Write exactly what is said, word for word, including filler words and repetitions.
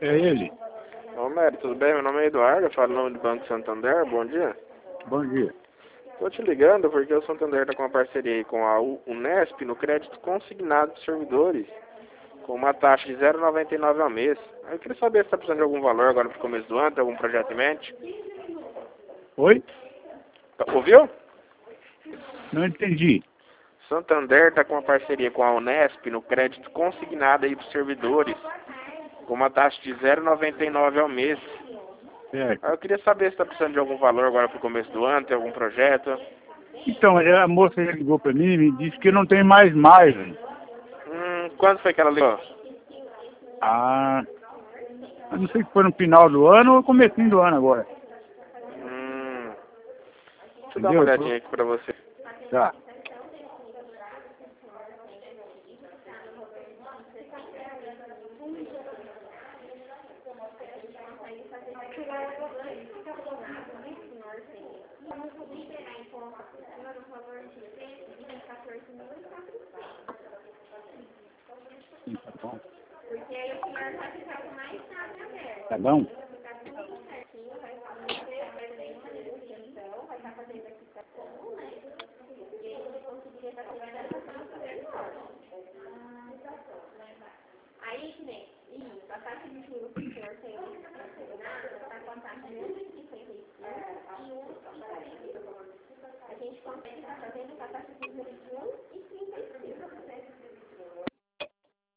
É ele. Ô, Mério, tudo bem? Meu nome é Eduardo, eu falo em nome do Banco Santander. Bom dia. Bom dia. Tô te ligando porque o Santander tá com uma parceria aí com a U- Unesp no crédito consignado de servidores, com uma taxa de zero vírgula noventa e nove ao mês. Eu queria saber se tá precisando de algum valor agora pro começo do ano, tem algum projeto em mente? Oi? Tá- Ouviu? Não entendi. Santander tá com uma parceria com a Unesp no crédito consignado aí pros servidores, com uma taxa de zero vírgula noventa e nove ao mês. Certo. Aí eu queria saber se tá precisando de algum valor agora pro começo do ano, tem algum projeto? Então, é, a moça já ligou pra mim e me disse que não tem mais margem. Hum, quando foi que ela ligou? Ah, eu não sei se foi no final do ano ou comecinho do ano agora. Hum, deixa eu dar uma Entendeu? olhadinha aqui pra você. Tá. Sim, tá bom. Tá bom? Aí, que nem, isso, a taxa de juros que o senhor tem está com a taxa de um vírgula cinquenta e cinco e um vírgula quarenta. A gente consegue estar fazendo com a taxa de juros de um vírgula cinquenta.